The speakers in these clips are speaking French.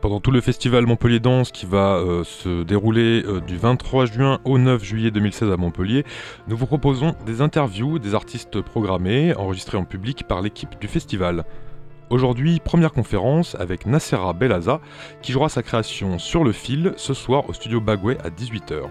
Pendant tout le festival Montpellier Danse qui va se dérouler du 23 juin au 9 juillet 2016 à Montpellier, nous vous proposons des interviews des artistes programmés, enregistrés en public par l'équipe du festival. Aujourd'hui, première conférence avec Nacera Bellaza qui jouera sa création Sur le fil ce soir au studio Bagouet à 18h.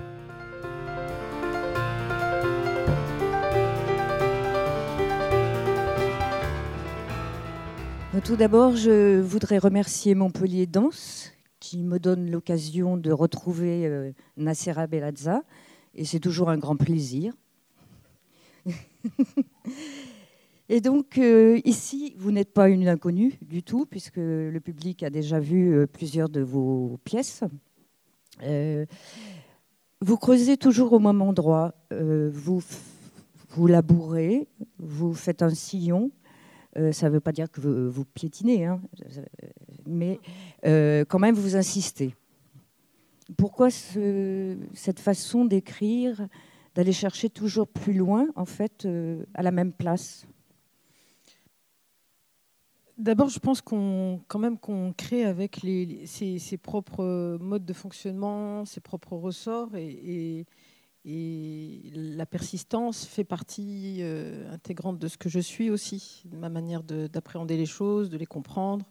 Tout d'abord, je voudrais remercier Montpellier Danse qui me donne l'occasion de retrouver Nacera Bellaza et c'est toujours un grand plaisir. Et donc ici, vous n'êtes pas une inconnue du tout puisque le public a déjà vu plusieurs de vos pièces. Vous creusez toujours au même endroit, vous labourez, vous faites un sillon. Ça ne veut pas dire que vous piétinez, hein, mais quand même vous insistez. Pourquoi cette façon d'écrire, d'aller chercher toujours plus loin, en fait, à la même place ? D'abord, je pense qu'on crée avec ses propres modes de fonctionnement, ses propres ressorts et la persistance fait partie intégrante de ce que je suis aussi, de ma manière d'appréhender les choses, de les comprendre.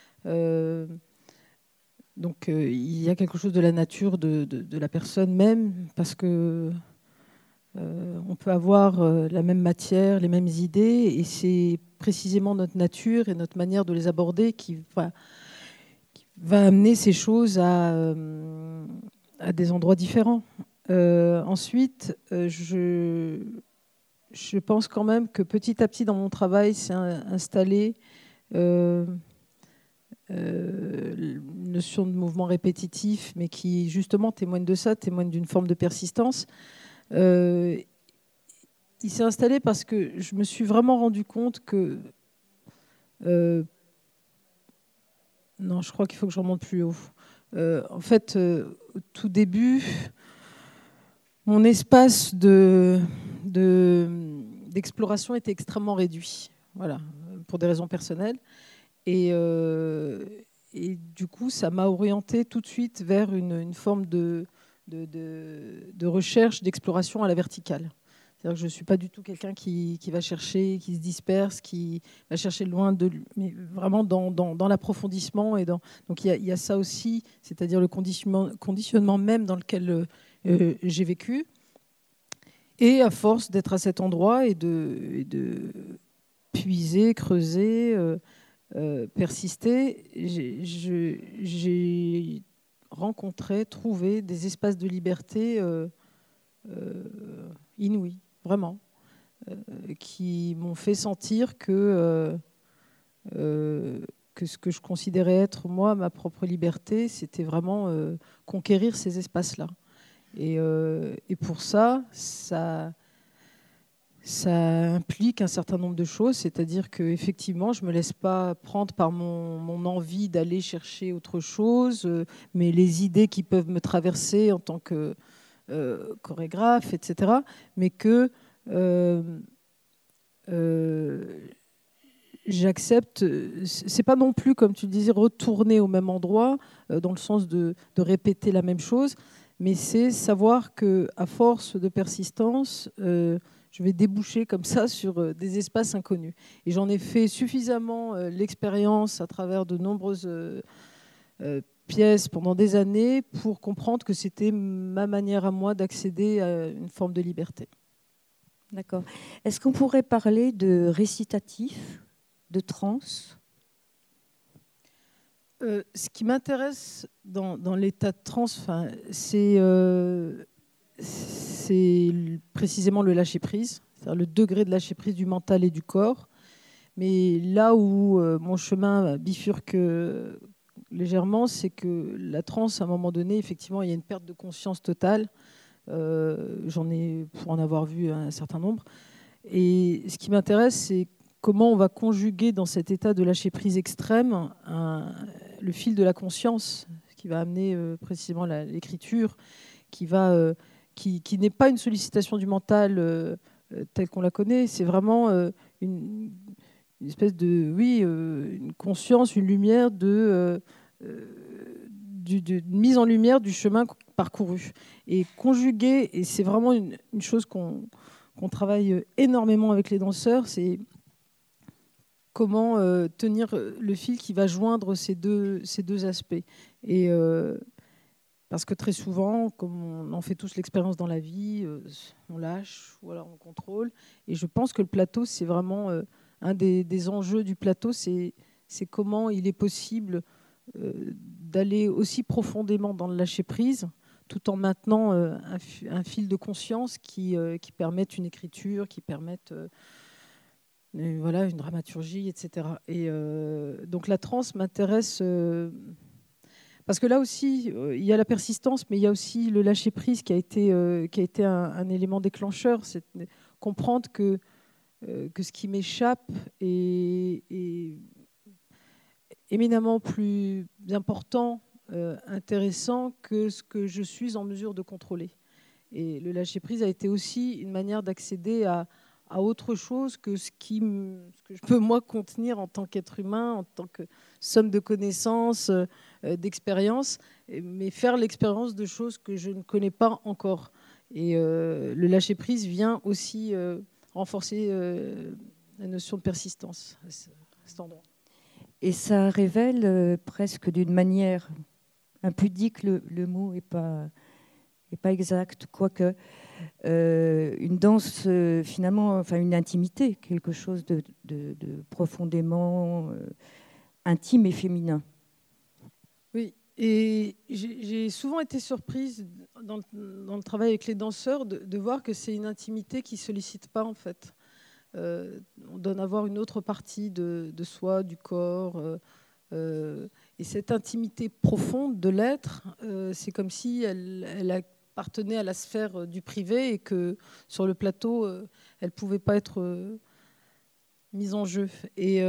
Donc il y a quelque chose de la nature de la personne même, parce que on peut avoir la même matière, les mêmes idées, et c'est précisément notre nature et notre manière de les aborder qui va amener ces choses à des endroits différents. Ensuite, je pense quand même que petit à petit dans mon travail s'est installée une notion de mouvement répétitif, mais qui justement témoigne de ça, témoigne d'une forme de persistance. Il s'est installé parce que je me suis vraiment rendu compte que... non, je crois qu'il faut que je remonte plus haut. En fait, au tout début... Mon espace d'exploration était extrêmement réduit, voilà, pour des raisons personnelles. Et du coup, ça m'a orientée tout de suite vers une forme de recherche, d'exploration à la verticale. C'est-à-dire que je ne suis pas du tout quelqu'un qui va chercher, qui se disperse, qui va chercher loin de lui, mais vraiment dans l'approfondissement. Donc il y a ça aussi, c'est-à-dire le conditionnement même dans lequel... j'ai vécu, et à force d'être à cet endroit et de puiser, creuser, persister, j'ai rencontré, trouvé des espaces de liberté inouïs, vraiment, qui m'ont fait sentir que ce que je considérais être, moi, ma propre liberté, c'était vraiment conquérir ces espaces-là. Et pour ça implique un certain nombre de choses, c'est-à-dire qu'effectivement, je ne me laisse pas prendre par mon envie d'aller chercher autre chose, mais les idées qui peuvent me traverser en tant que chorégraphe, etc., mais que j'accepte, c'est pas non plus, comme tu disais, retourner au même endroit, dans le sens de répéter la même chose, mais c'est savoir qu'à force de persistance, je vais déboucher comme ça sur des espaces inconnus. Et j'en ai fait suffisamment l'expérience à travers de nombreuses pièces pendant des années pour comprendre que c'était ma manière à moi d'accéder à une forme de liberté. D'accord. Est-ce qu'on pourrait parler de récitatif, de transe ? Ce qui m'intéresse dans l'état de transe, c'est précisément le lâcher-prise, c'est-à-dire le degré de lâcher-prise du mental et du corps. Mais là où mon chemin bifurque légèrement, c'est que la transe, à un moment donné, effectivement, il y a une perte de conscience totale. J'en ai pour en avoir vu un certain nombre. Et ce qui m'intéresse, c'est comment on va conjuguer dans cet état de lâcher-prise extrême le fil de la conscience, qui va amener précisément l'écriture, qui n'est pas une sollicitation du mental telle qu'on la connaît, c'est vraiment une espèce de, une conscience, une lumière de mise en lumière du chemin parcouru. Et conjuguer, et c'est vraiment une chose qu'on travaille énormément avec les danseurs, c'est comment tenir le fil qui va joindre ces deux aspects. Et parce que très souvent, comme on en fait tous l'expérience dans la vie, on lâche ou alors on contrôle. Et je pense que le plateau, c'est vraiment un des enjeux du plateau, c'est comment il est possible d'aller aussi profondément dans le lâcher-prise, tout en maintenant un fil de conscience qui permette une écriture, qui permette voilà, une dramaturgie, etc. Et donc la transe m'intéresse parce que là aussi, il y a la persistance, mais il y a aussi le lâcher-prise qui a été un élément déclencheur. C'est comprendre que ce qui m'échappe est éminemment plus important, intéressant que ce que je suis en mesure de contrôler. Et le lâcher-prise a été aussi une manière d'accéder à autre chose que ce que je peux moi contenir en tant qu'être humain, en tant que somme de connaissances, d'expériences, mais faire l'expérience de choses que je ne connais pas encore. Et le lâcher-prise vient aussi renforcer la notion de persistance à cet endroit. Et ça révèle presque d'une manière impudique, le mot n'est pas exact, quoique une danse finalement, enfin une intimité, quelque chose de profondément intime et féminin. Oui, et j'ai souvent été surprise dans le travail avec les danseurs de voir que c'est une intimité qui ne sollicite pas en fait. On donne à voir une autre partie de soi, du corps. Et cette intimité profonde de l'être, c'est comme si elle appartenait à la sphère du privé et que sur le plateau, elle ne pouvait pas être mise en jeu. Et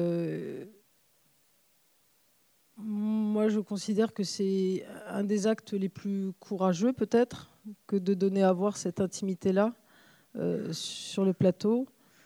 moi, je considère que c'est un des actes les plus courageux, peut-être, que de donner à voir cette intimité-là sur le plateau.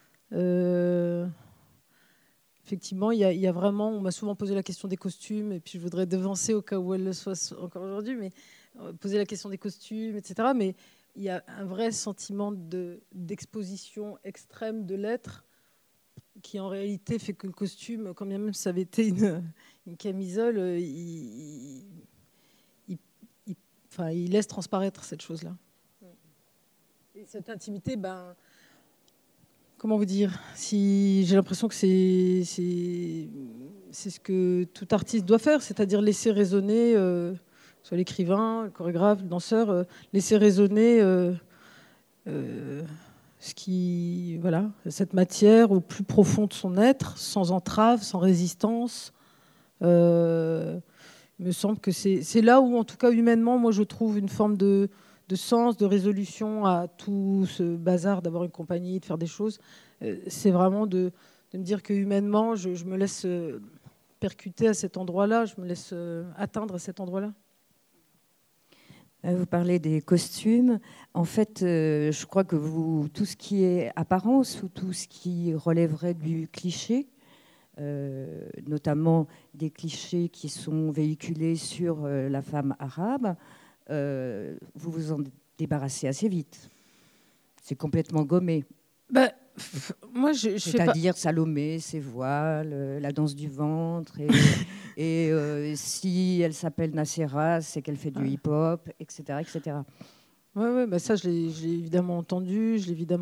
Effectivement, il y a vraiment, on m'a souvent posé la question des costumes, et puis je voudrais devancer au cas où elle le soit encore aujourd'hui, mais poser la question des costumes, etc. Mais il y a un vrai sentiment d'exposition extrême de l'être qui en réalité fait que le costume, quand bien même ça avait été une camisole, il laisse transparaître cette chose-là. Et cette intimité, comment vous dire, si j'ai l'impression que c'est ce que tout artiste doit faire, c'est-à-dire laisser résonner, soit l'écrivain, le chorégraphe, le danseur, laisser résonner cette matière au plus profond de son être, sans entrave, sans résistance. Il me semble que c'est là où, en tout cas humainement, moi je trouve une forme de sens, de résolution à tout ce bazar d'avoir une compagnie, de faire des choses. C'est vraiment de me dire que humainement, je me laisse percuter à cet endroit-là, je me laisse atteindre à cet endroit-là. Vous parlez des costumes. En fait, je crois que tout ce qui est apparence ou tout ce qui relèverait du cliché, notamment des clichés qui sont véhiculés sur la femme arabe, vous vous en débarrassez assez vite. C'est complètement gommé. Moi, c'est-à-dire Salomé, ses voiles, la danse du ventre, et si elle s'appelle Nacera, c'est qu'elle fait du hip-hop, etc., etc. Ouais, ça, je l'ai évidemment entendu,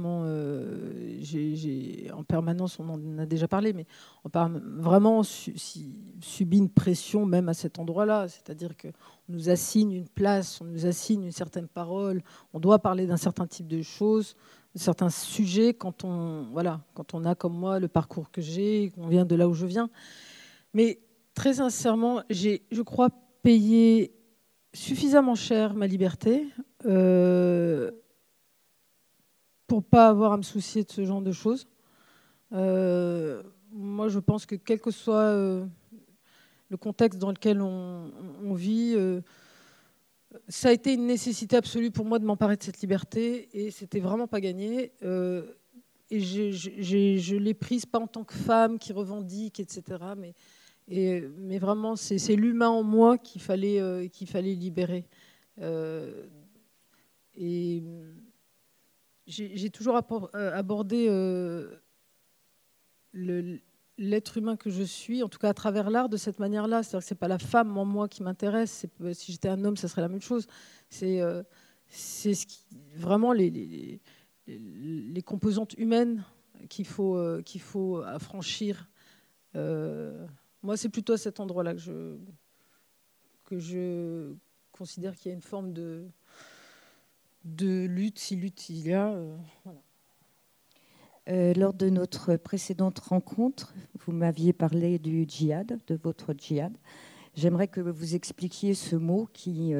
en permanence, on en a déjà parlé, mais on a vraiment subi une pression même à cet endroit-là, c'est-à-dire qu'on nous assigne une place, on nous assigne une certaine parole, on doit parler d'un certain type de choses, de certains sujets quand on a comme moi le parcours que j'ai, qu'on vient de là où je viens. Mais très sincèrement, je crois, payé suffisamment cher ma liberté pour pas avoir à me soucier de ce genre de choses. Moi, je pense que quel que soit le contexte dans lequel on vit, ça a été une nécessité absolue pour moi de m'emparer de cette liberté et c'était vraiment pas gagné. Et je l'ai prise pas en tant que femme qui revendique, etc., mais Mais vraiment, c'est l'humain en moi qu'il fallait libérer. Et j'ai toujours abordé l'être humain que je suis, en tout cas à travers l'art, de cette manière-là. C'est-à-dire que c'est pas la femme en moi qui m'intéresse. Si j'étais un homme, ça serait la même chose. C'est vraiment les composantes humaines qu'il faut affranchir. Moi, c'est plutôt à cet endroit-là que je considère qu'il y a une forme de lutte, si lutte il y a. Voilà. Lors de notre précédente rencontre, vous m'aviez parlé du djihad, de votre djihad. J'aimerais que vous expliquiez ce mot qui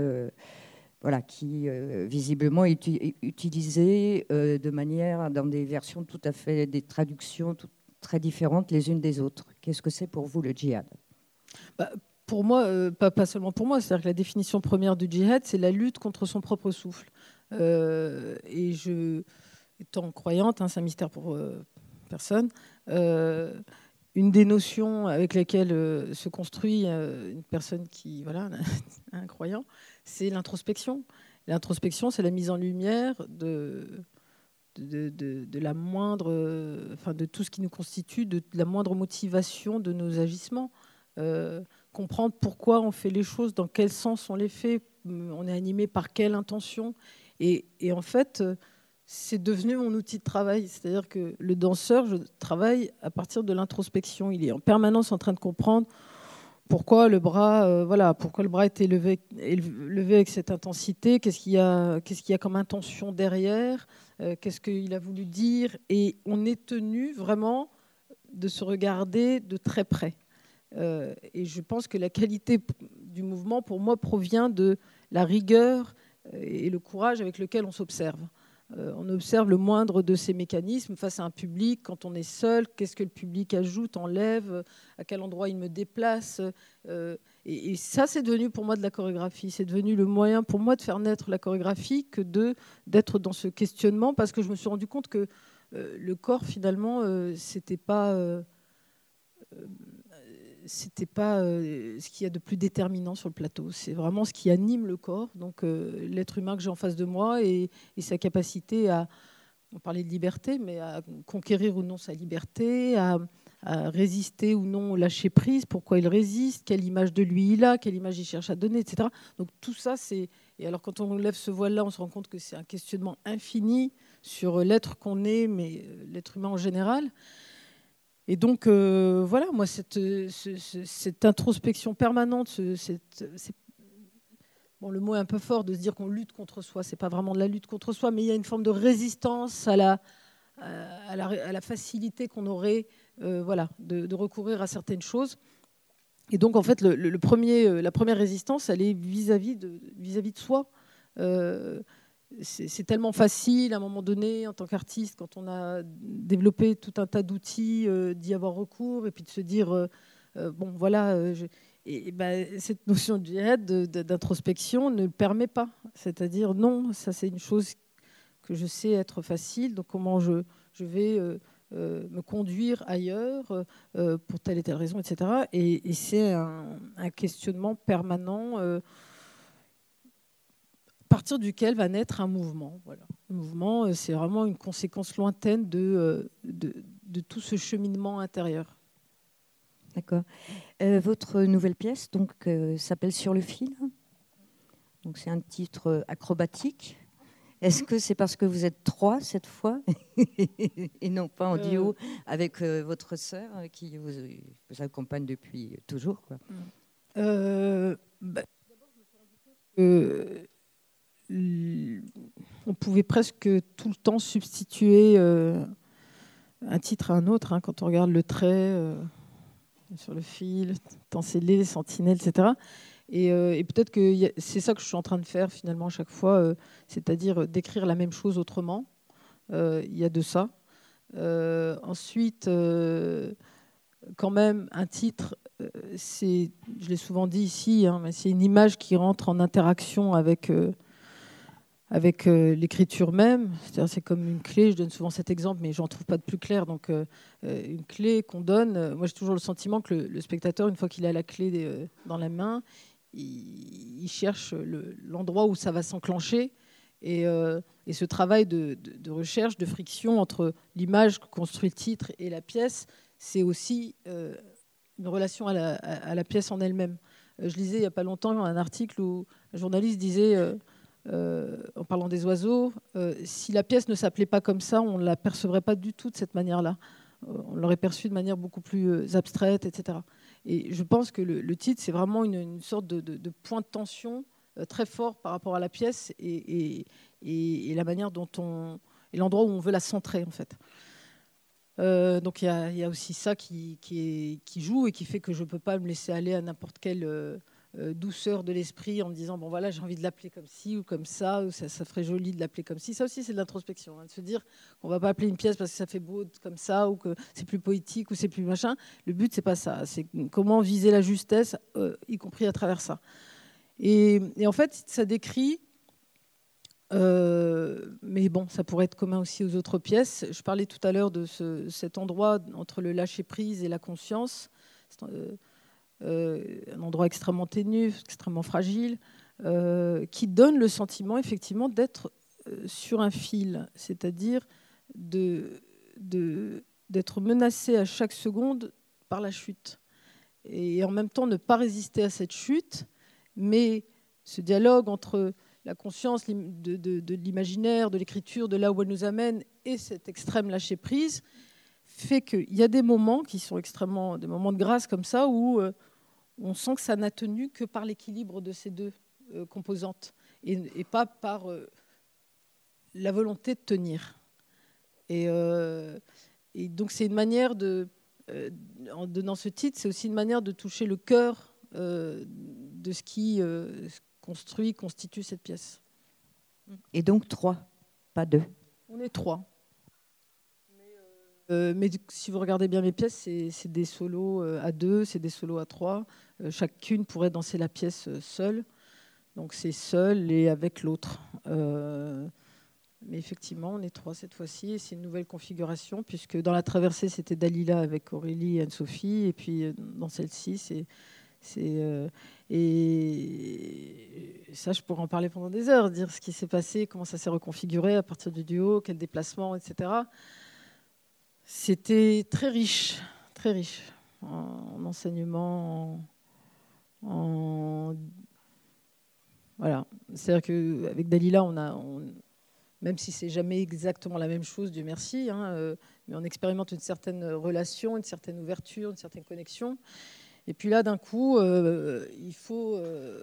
visiblement est utilisé de manière, dans des versions tout à fait, des traductions très différentes les unes des autres. Qu'est-ce que c'est pour vous le djihad ? Pour moi, pas seulement pour moi, c'est-à-dire que la définition première du djihad, c'est la lutte contre son propre souffle. Et étant croyante, c'est un mystère pour personne, une des notions avec lesquelles se construit une personne qui, un croyant, c'est l'introspection. L'introspection, c'est la mise en lumière de la moindre, de tout ce qui nous constitue, de la moindre motivation de nos agissements. Comprendre pourquoi on fait les choses, dans quel sens on les fait, on est animé par quelle intention. Et en fait, c'est devenu mon outil de travail. C'est-à-dire que le danseur, je travaille à partir de l'introspection. Il est en permanence en train de comprendre pourquoi le bras était levé avec cette intensité, qu'est-ce qu'il y a comme intention derrière, qu'est-ce qu'il a voulu dire. Et on est tenu vraiment de se regarder de très près. Et je pense que la qualité du mouvement, pour moi, provient de la rigueur et le courage avec lequel on s'observe. On observe le moindre de ces mécanismes face à un public. Quand on est seul, qu'est-ce que le public ajoute, enlève, à quel endroit il me déplace. Et ça, c'est devenu pour moi de la chorégraphie. C'est devenu le moyen pour moi de faire naître la chorégraphie que d'être dans ce questionnement, parce que je me suis rendu compte que le corps, finalement, c'était pas ce qu'il y a de plus déterminant sur le plateau. C'est vraiment ce qui anime le corps, donc l'être humain que j'ai en face de moi et sa capacité on parlait de liberté, mais à conquérir ou non sa liberté, à résister ou non, lâcher prise, pourquoi il résiste, quelle image de lui il a, quelle image il cherche à donner, etc. Donc tout ça, et alors quand on lève ce voile-là, on se rend compte que c'est un questionnement infini sur l'être qu'on est, mais l'être humain en général. Et donc, moi, cette introspection permanente, le mot est un peu fort de se dire qu'on lutte contre soi. Ce n'est pas vraiment de la lutte contre soi, mais il y a une forme de résistance à la facilité qu'on aurait de recourir à certaines choses. Et donc, en fait, la première résistance, elle est vis-à-vis de soi. C'est tellement facile à un moment donné, en tant qu'artiste, quand on a développé tout un tas d'outils, d'y avoir recours et puis de se dire, cette notion de djihad, d'introspection ne le permet pas. C'est-à-dire, non, ça c'est une chose que je sais être facile, donc comment je vais me conduire ailleurs pour telle et telle raison, etc. Et c'est un questionnement permanent à partir duquel va naître un mouvement. Voilà. Le mouvement, c'est vraiment une conséquence lointaine de tout ce cheminement intérieur. D'accord. Votre nouvelle pièce s'appelle Sur le fil. Donc, c'est un titre acrobatique. Est-ce que c'est parce que vous êtes 3 cette fois et non pas en duo avec votre sœur qui vous accompagne depuis toujours, quoi. D'abord, je me suis rendu compte que on pouvait presque tout le temps substituer un titre à un autre, quand on regarde le trait sur le fil, temps scellé, sentinelle, etc. Et peut-être que c'est ça que je suis en train de faire finalement à chaque fois, c'est-à-dire d'écrire la même chose autrement. Il y a de ça. Ensuite, quand même, un titre, je l'ai souvent dit ici, mais c'est une image qui rentre en interaction avec avec l'écriture même. C'est-à-dire, c'est comme une clé, je donne souvent cet exemple, mais j'en trouve pas de plus clair. Donc, une clé qu'on donne, moi j'ai toujours le sentiment que le spectateur, une fois qu'il a la clé dans la main, il cherche l'endroit où ça va s'enclencher. Et ce travail de recherche, de friction entre l'image que construit le titre et la pièce, c'est aussi une relation à la pièce en elle-même. Je lisais il n'y a pas longtemps un article où un journaliste disait, en parlant des oiseaux, si la pièce ne s'appelait pas comme ça, on ne la percevrait pas du tout de cette manière-là. On l'aurait perçue de manière beaucoup plus abstraite, etc. Et je pense que le titre, c'est vraiment une sorte de point de tension très fort par rapport à la pièce et la manière dont et l'endroit où on veut la centrer, en fait. Donc il y a aussi ça qui joue et qui fait que je ne peux pas me laisser aller à n'importe quelle douceur de l'esprit en me disant bon voilà, j'ai envie de l'appeler comme ci ou comme ça, ou ça ferait joli de l'appeler comme ci. Ça aussi, c'est de l'introspection, de se dire qu'on ne va pas appeler une pièce parce que ça fait beau comme ça, ou que c'est plus poétique, ou c'est plus machin. Le but, c'est pas ça. C'est comment viser la justesse, y compris à travers ça. Et en fait, ça décrit... mais bon, ça pourrait être commun aussi aux autres pièces. Je parlais tout à l'heure de cet endroit entre le lâcher-prise et la conscience. Un endroit extrêmement ténu, extrêmement fragile, qui donne le sentiment effectivement d'être sur un fil, c'est-à-dire d'être menacé à chaque seconde par la chute. Et en même temps ne pas résister à cette chute, mais ce dialogue entre la conscience de l'imaginaire, de l'écriture, de là où elle nous amène, et cet extrême lâcher-prise, fait qu'il y a des moments qui sont extrêmement, des moments de grâce comme ça, où on sent que ça n'a tenu que par l'équilibre de ces deux composantes, et pas par la volonté de tenir. Et donc c'est une manière en donnant ce titre, c'est aussi une manière de toucher le cœur de ce qui... constitue cette pièce. Et donc 3, pas 2. On est 3. Mais si vous regardez bien mes pièces, c'est des solos à 2, c'est des solos à 3. Chacune pourrait danser la pièce seule. Donc c'est seul et avec l'autre. Mais effectivement, on est 3 cette fois-ci. Et c'est une nouvelle configuration, puisque dans la traversée, c'était Dalila avec Aurélie et Anne-Sophie. Et puis dans celle-ci, et ça, je pourrais en parler pendant des heures, dire ce qui s'est passé, comment ça s'est reconfiguré à partir du duo, quel déplacement, etc. C'était très riche en enseignement, voilà. C'est-à-dire qu'avec Dalila, même si c'est jamais exactement la même chose, Dieu merci, mais on expérimente une certaine relation, une certaine ouverture, une certaine connexion. Et puis là, d'un coup, il faut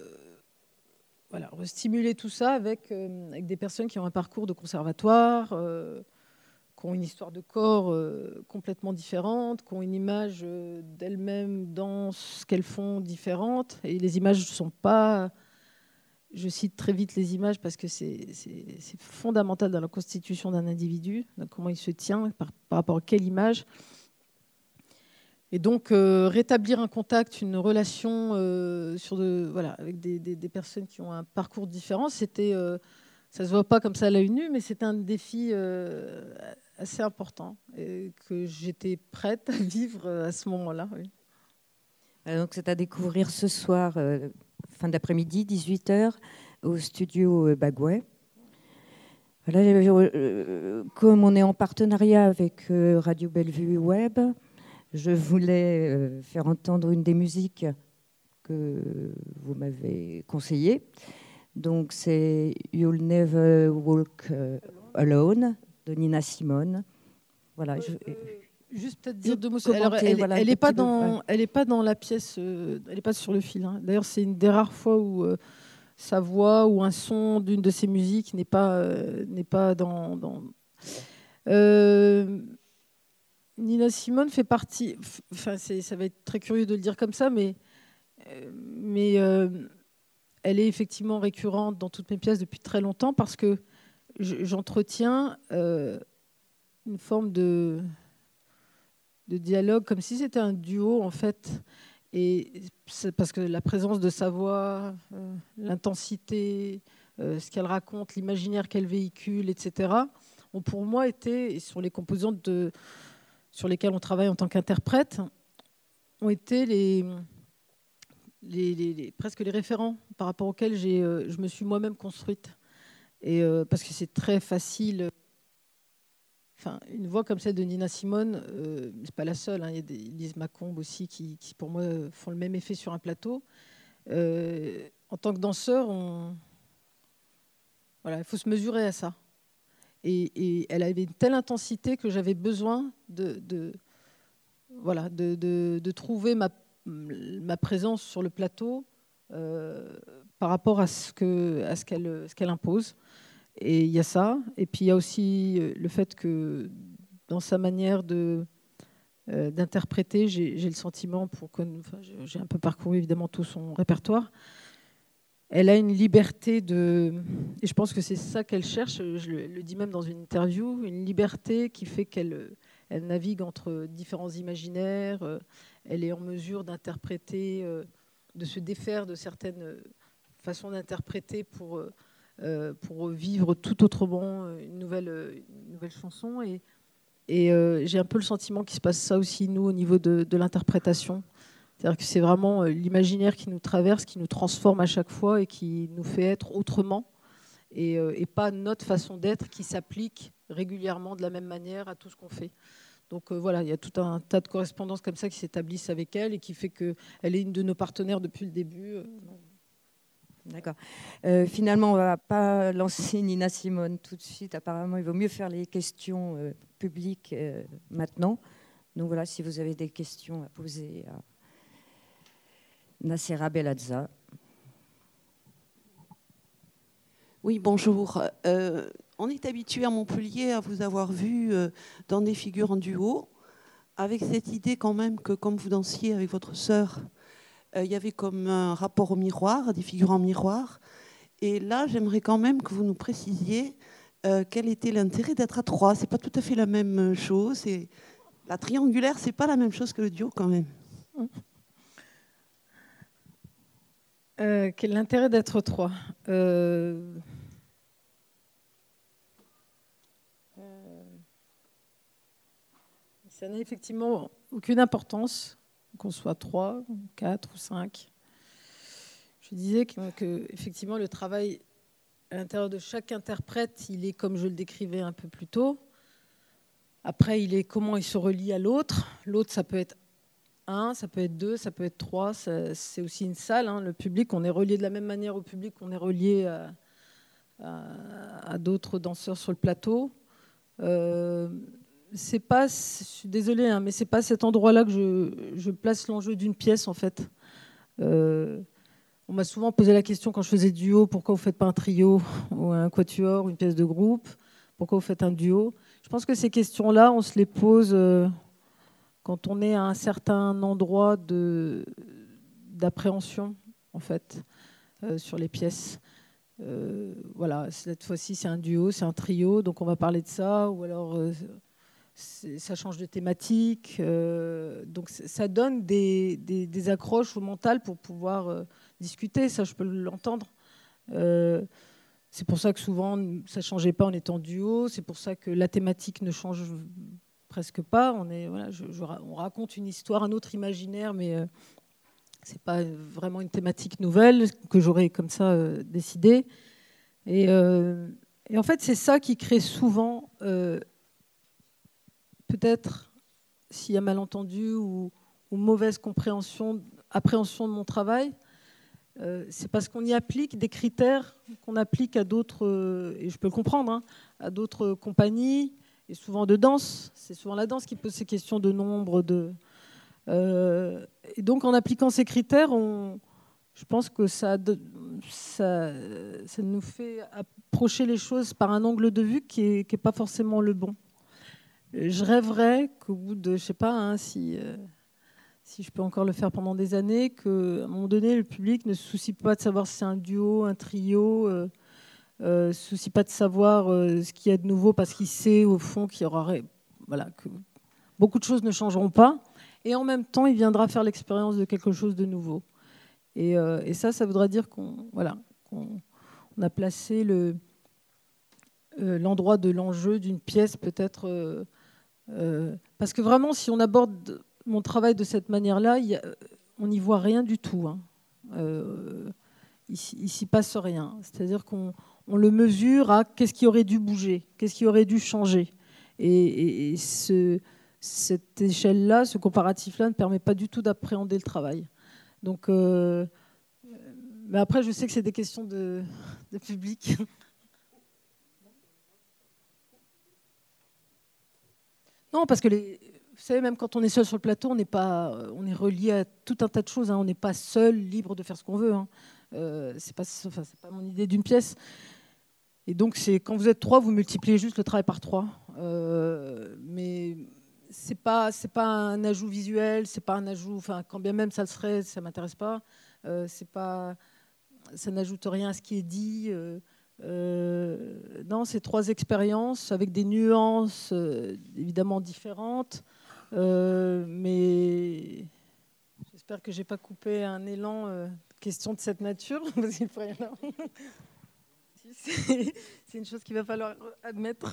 restimuler tout ça avec des personnes qui ont un parcours de conservatoire, qui ont une histoire de corps complètement différente, qui ont une image d'elles-mêmes dans ce qu'elles font différente. Et les images ne sont pas... Je cite très vite les images parce que c'est fondamental dans la constitution d'un individu, comment il se tient, par rapport à quelle image. Et donc, rétablir un contact, une relation avec des personnes qui ont un parcours différent, ça ne se voit pas comme ça à l'œil nu, mais c'était un défi assez important et que j'étais prête à vivre à ce moment-là. Oui. Donc, c'est à découvrir ce soir, fin d'après-midi, 18h, au studio Bagouet. Voilà, comme on est en partenariat avec Radio Bellevue Web, je voulais faire entendre une des musiques que vous m'avez conseillées. Donc, c'est You'll Never Walk Alone de Nina Simone. Voilà. Juste peut-être dire deux mots. Alors, elle n'est pas dans la pièce, elle n'est pas sur le fil. D'ailleurs, c'est une des rares fois où sa voix ou un son d'une de ses musiques n'est pas dans... Nina Simone fait partie... Enfin, ça va être très curieux de le dire comme ça, mais elle est effectivement récurrente dans toutes mes pièces depuis très longtemps parce que j'entretiens une forme de dialogue, comme si c'était un duo, en fait. Et c'est parce que la présence de sa voix, l'intensité, ce qu'elle raconte, l'imaginaire qu'elle véhicule, etc., ont pour moi été, et sur les composantes sur lesquelles on travaille en tant qu'interprète, ont été presque les référents par rapport auxquels je me suis moi-même construite. Et, parce que c'est très facile. Enfin, une voix comme celle de Nina Simone, c'est pas la seule. Il y a Lise Macombe aussi qui, pour moi, font le même effet sur un plateau. En tant que danseur, il faut se mesurer à ça. Et elle avait une telle intensité que j'avais besoin de trouver ma présence sur le plateau par rapport à ce qu'elle impose. Et il y a ça. Et puis il y a aussi le fait que dans sa manière d'interpréter, j'ai le sentiment, j'ai un peu parcouru évidemment tout son répertoire, elle a une liberté et je pense que c'est ça qu'elle cherche, je le dis même dans une interview, une liberté qui fait qu'elle navigue entre différents imaginaires, elle est en mesure d'interpréter, de se défaire de certaines façons d'interpréter pour vivre tout autrement une nouvelle chanson. Et j'ai un peu le sentiment qu'il se passe ça aussi, nous, au niveau de l'interprétation. C'est-à-dire que c'est vraiment l'imaginaire qui nous traverse, qui nous transforme à chaque fois et qui nous fait être autrement, et pas notre façon d'être qui s'applique régulièrement de la même manière à tout ce qu'on fait. Donc voilà, il y a tout un tas de correspondances comme ça qui s'établissent avec elle et qui fait qu'elle est une de nos partenaires depuis le début. D'accord. Finalement, on ne va pas lancer Nina Simone tout de suite. Apparemment, il vaut mieux faire les questions publiques maintenant. Donc voilà, si vous avez des questions à poser à Nacera Belazza. Oui, bonjour. On est habitué à Montpellier à vous avoir vu dans des figures en duo, avec cette idée quand même que comme vous dansiez avec votre sœur, il y avait comme un rapport au miroir, des figures en miroir. Et là, j'aimerais quand même que vous nous précisiez quel était l'intérêt d'être à trois. C'est pas tout à fait la même chose. La triangulaire, c'est pas la même chose que le duo quand même. Quel est l'intérêt d'être trois? Ça n'a effectivement aucune importance, qu'on soit 3, 4 ou 5. Je disais que effectivement, le travail à l'intérieur de chaque interprète, il est comme je le décrivais un peu plus tôt. Après, il est comment il se relie à l'autre. L'autre, ça peut être 1, ça peut être 2, ça peut être 3. C'est aussi une salle. Le public, on est relié de la même manière au public qu'on est relié à d'autres danseurs sur le plateau. C'est pas, je suis désolée, mais c'est pas cet endroit-là que je place l'enjeu d'une pièce en fait. On m'a souvent posé la question quand je faisais duo, pourquoi vous faites pas un trio ou un quatuor, une pièce de groupe? Pourquoi vous faites un duo? Je pense que ces questions-là, on se les pose quand on est à un certain endroit d'appréhension en fait sur les pièces. Voilà, cette fois-ci c'est un duo, c'est un trio, donc on va parler de ça, ou alors ça change de thématique. Donc ça donne des accroches au mental pour pouvoir discuter, ça je peux l'entendre. C'est pour ça que souvent ça ne changeait pas en étant duo, c'est pour ça que la thématique ne change presque pas. On raconte une histoire, un autre imaginaire, mais ce n'est pas vraiment une thématique nouvelle que j'aurais comme ça décidé. Et en fait, c'est ça qui crée souvent, peut-être, s'il y a malentendu ou mauvaise appréhension de mon travail, c'est parce qu'on y applique des critères qu'on applique à d'autres, et je peux le comprendre, à d'autres compagnies, et souvent de danse. C'est souvent la danse qui pose ces questions de nombre. Et donc, en appliquant ces critères, je pense que ça nous fait approcher les choses par un angle de vue qui n'est pas forcément le bon. Je rêverais qu'au bout de, je ne sais pas, si je peux encore le faire pendant des années, qu'à un moment donné, le public ne se soucie pas de savoir si c'est un duo, un trio, ne se soucie pas de savoir ce qu'il y a de nouveau, parce qu'il sait au fond qu'il y aura, que beaucoup de choses ne changeront pas. Et en même temps, il viendra faire l'expérience de quelque chose de nouveau. Et ça voudra dire qu'on on a placé l'endroit de l'enjeu d'une pièce peut-être... parce que vraiment, si on aborde mon travail de cette manière-là, on n'y voit rien du tout. Hein. Il ne s'y passe rien. C'est-à-dire qu'on le mesure à qu'est-ce qui aurait dû bouger, qu'est-ce qui aurait dû changer. Et cette échelle-là, ce comparatif-là ne permet pas du tout d'appréhender le travail. Donc, mais après, je sais que c'est des questions de public. Non, parce que vous savez, même quand on est seul sur le plateau, on est relié à tout un tas de choses. Hein. On n'est pas seul, libre de faire ce qu'on veut. Hein. C'est pas mon idée d'une pièce. Et donc, quand vous êtes 3, vous multipliez juste le travail par 3. Mais c'est pas un ajout visuel, c'est pas un ajout. Enfin, quand bien même ça le serait, ça m'intéresse pas. Ça n'ajoute rien à ce qui est dit. Non, c'est 3 expériences avec des nuances évidemment différentes, mais j'espère que j'ai pas coupé un élan question de cette nature, parce qu'il pourrait y en avoir. C'est une chose qu'il va falloir admettre.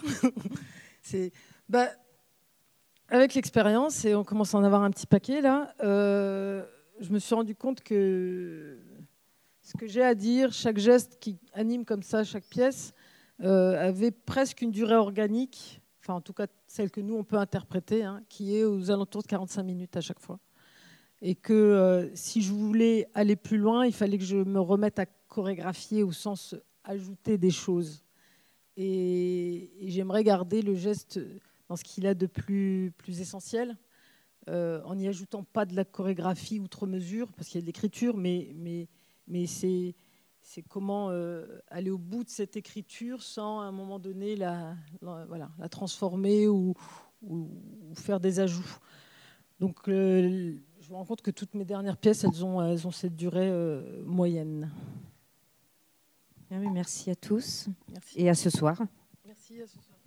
Avec l'expérience, et on commence à en avoir un petit paquet là, je me suis rendu compte que ce que j'ai à dire, chaque geste qui anime comme ça chaque pièce, avait presque une durée organique, enfin en tout cas celle que nous on peut interpréter, hein, qui est aux alentours de 45 minutes à chaque fois. Et que si je voulais aller plus loin, il fallait que je me remette à chorégraphier au sens ajouter des choses. Et j'aimerais garder le geste dans ce qu'il a de plus essentiel, en n'y ajoutant pas de la chorégraphie outre mesure, parce qu'il y a de l'écriture, mais c'est comment aller au bout de cette écriture sans, à un moment donné, la transformer ou faire des ajouts. Donc, je me rends compte que toutes mes dernières pièces, elles ont cette durée moyenne. Merci à tous. Merci. Et à ce soir. Merci, à ce soir.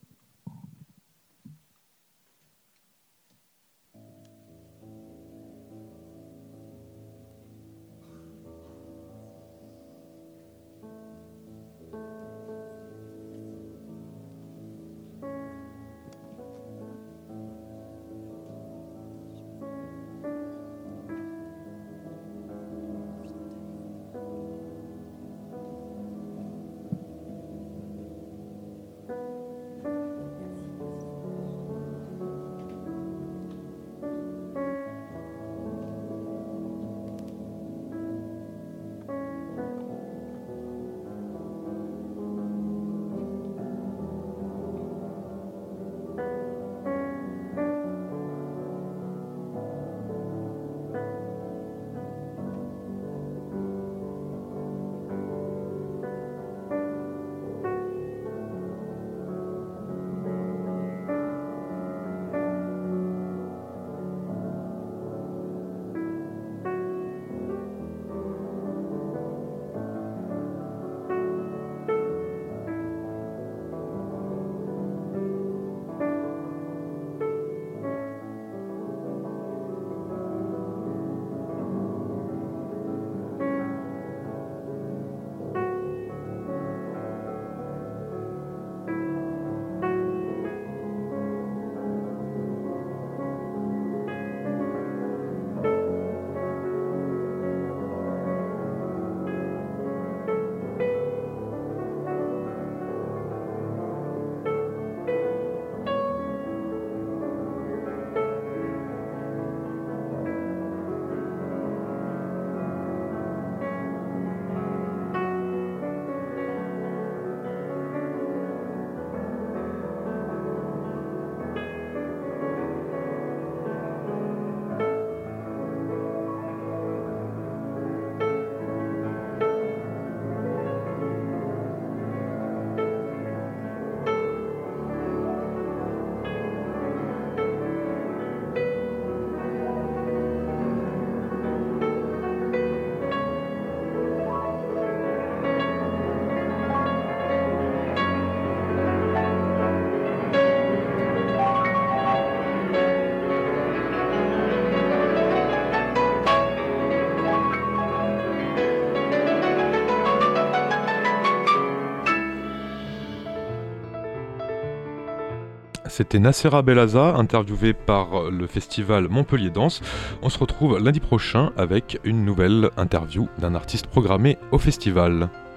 C'était Nacera Bellaza, interviewée par le festival Montpellier Danse. On se retrouve lundi prochain avec une nouvelle interview d'un artiste programmé au festival.